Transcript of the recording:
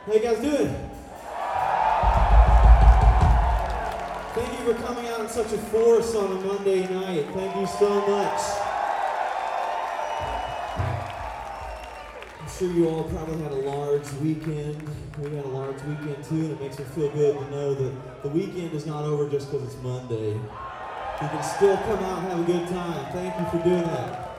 How you guys doing? Thank you for coming out in such a force on a Monday night. Thank you so much. I'm sure you all probably had a large weekend. We had a large weekend too, and it makes me feel good to know that the weekend is not over just because it's Monday. You can still come out and have a good time. Thank you for doing that.